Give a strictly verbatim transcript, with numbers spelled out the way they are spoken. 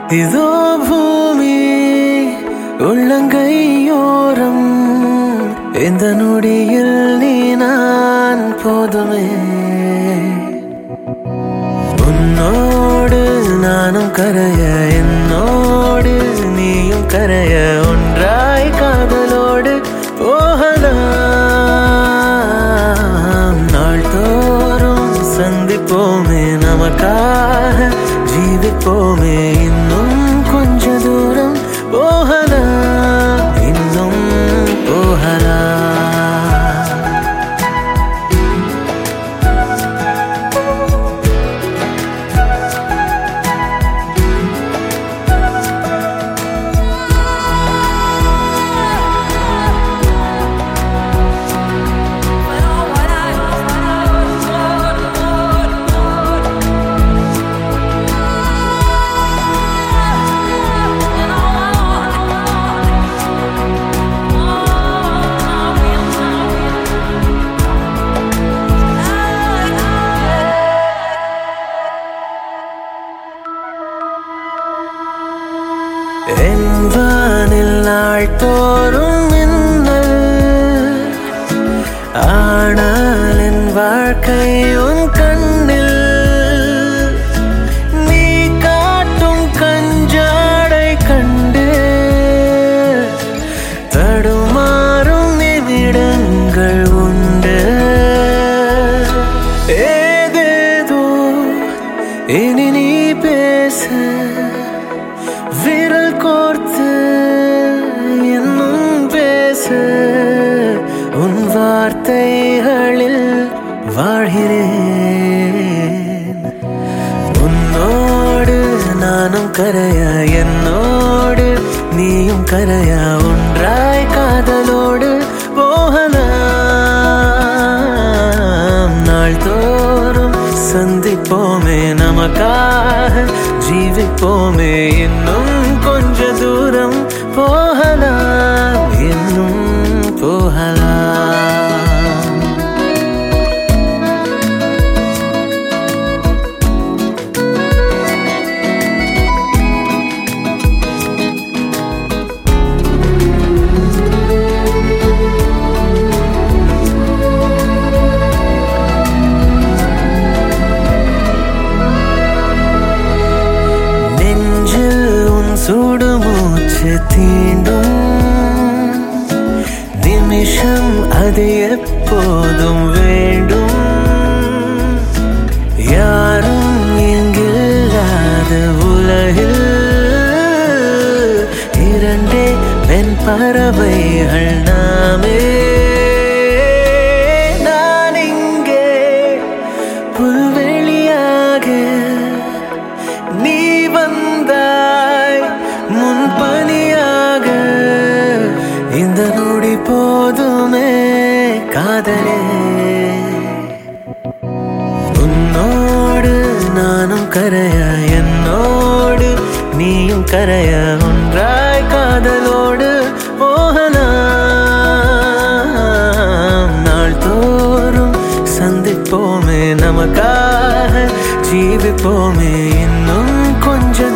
இதோ பூமி உள்ளங்கையோரம் இந்த நொடியில் நீ நான் போதுமே உன்னோடு நானும் கரைய என்னோடு நீயும் கரைய ஒன்றாய் காதலோடு போகலாம் நாள்தோறும் சந்திப்போமே நமக்காக ஜீவிப்போமே இன்னும் கொஞ்ச தூரம் போகலாம் இன்னும் போகலாம் என் வானில் நாள் தோறும் மின்னல் ஆனால் என் வாழ்க்கை உன் கண்ணில் நீ காட்டும் கஞ்சாடை கண்டு தடுமாறும் நிமிடங்கள் உண்டு ஏதேதோ இனி நீ பேச விரல் கோர்த்து இன்னும் பேச உன் வார்த்தைகளில் வாழ்கிறேன் உன்னோடு நானும் கரைய என்னோடு நீயும் கரைய ஒன்றாய் காதலோடு போகலாம் நாள்தோறும் சந்திப்போமே நமக்காக ஜீவிப்போமே இன்னும் கொஞ்ச தூரம் போகலாம் இன்னும் போகலாம் சுடு மூச்சு தீண்டும் நிமிஷம் அது எப்போதும் வேண்டும் யாரும் எங்கில்லாத உலகில் இரண்டே பெண் பறவைகள் நாமே நான் இங்கே புல்வெளியாக நீ வந்தாய் முன்பனியாக இந்த நொடி போதுமே காதலே உன்னோடு நானும் கரைய என்னோடு நீயும் கரைய ஒன்றாய் காதலோடு போகலாம் நாள்தோறும் சந்திப்போமே நமக்காக ஜீவிப்போமே இன்னும் கொஞ்ச